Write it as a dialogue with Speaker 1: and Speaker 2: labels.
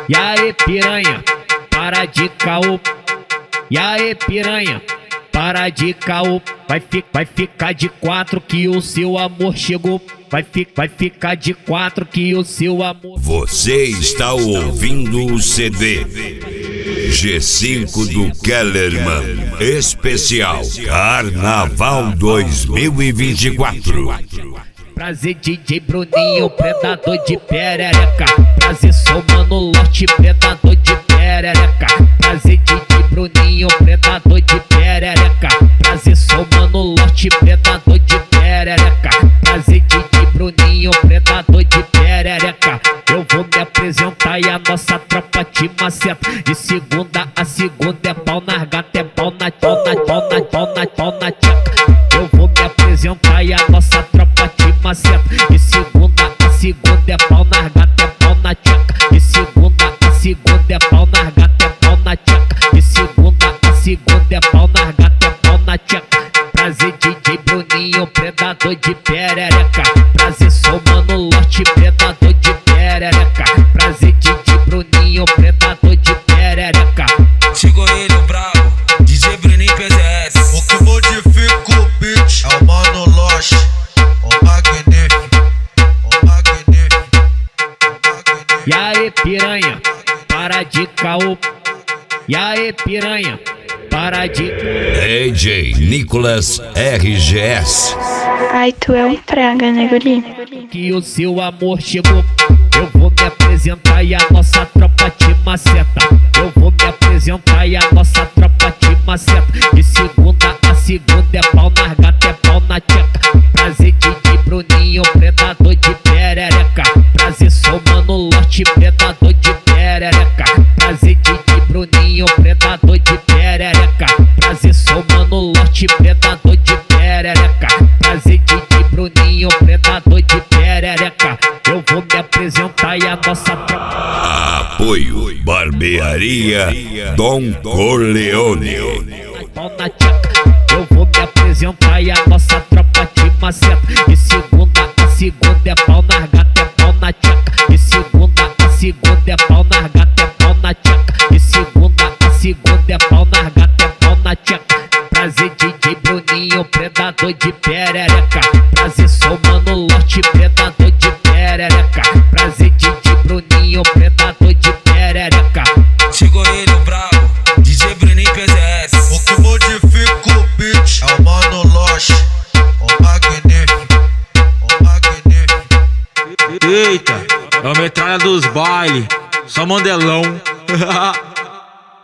Speaker 1: E aí piranha, para de caô. E aí piranha, para de caô. Vai ficar de quatro que o seu amor chegou. Vai ficar de quatro que o seu amor.
Speaker 2: Você está ouvindo o CD G5 do Kellerman Especial Carnaval 2024.
Speaker 1: Prazer DJ Bruninho, predador de perereca. Prazer sou Mano Lote, predador de perereca. Prazer DJ Bruninho, predador de perereca. Prazer sou Mano Lote, predador de perereca. Prazer DJ Bruninho, predador de perereca. Eu vou me apresentar e a nossa tropa te maceta. De segunda a segunda é pau na gata, é pau na tcheca. Eu vou me apresentar e a nossa tropa te maceta. De segunda a segunda é pau na gata, é pau na tcheca. De segunda a segunda é pau na gata, é pau na tcheca. De segunda a segunda é pau na gata, é pau na tcheca. Prazer DJ Bruninho, predador de perereca. Prazer sou Mano Lote, predador de perereca. Prazer DJ Bruninho, predador de perereca.
Speaker 3: Chegou ele, o brabo, DJ Bruninho PZS.
Speaker 4: O que modifica o beat é o Mano Lote, o magnífico, o magnífico, o magnífico.
Speaker 1: E aí piranha, para de caô. E aí piranha, para de...
Speaker 2: DJ Nicolas RGS.
Speaker 5: Ai, tu é um praga, né, guri?
Speaker 1: Que o seu amor chegou. Eu vou me apresentar e a nossa tropa te maceta. Eu vou me apresentar e a nossa tropa te maceta. De segunda a segunda é pau na gata, é pau na tcheca. Prazer DJ Bruninho, predador de perereca. Prazer sou Mano Lote, predador de perereca. Prazer DJ Bruninho, predador de perereca. Prazer sou Mano Lote, predador de perereca. Prazer DJ Bruninho, predador de perereca. Eu vou me apresentar e a nossa tropa.
Speaker 2: Apoio Barbearia Dom Corleone.
Speaker 1: Pau na tcheca. Eu vou me apresentar e a nossa tropa te maceta. De segunda a segunda é pau na gata, é pau na tcheca. De segunda a segunda é pau na gata, é pau na tcheca. De segunda a segunda é pau na gata, é pau na tcheca. Prazer DJ Bruninho, predador de perereca. Prazer sou Mano Lote, predador de perereca. Prazer DJ Bruninho, predador de perereca.
Speaker 3: Chegou ele, o brabo, DJ Bruninho PZS.
Speaker 4: O que modifica o beat é o Mano Lote, o magnífico, o magnífico.
Speaker 6: Eita, é a metralha dos baile, só mandelão.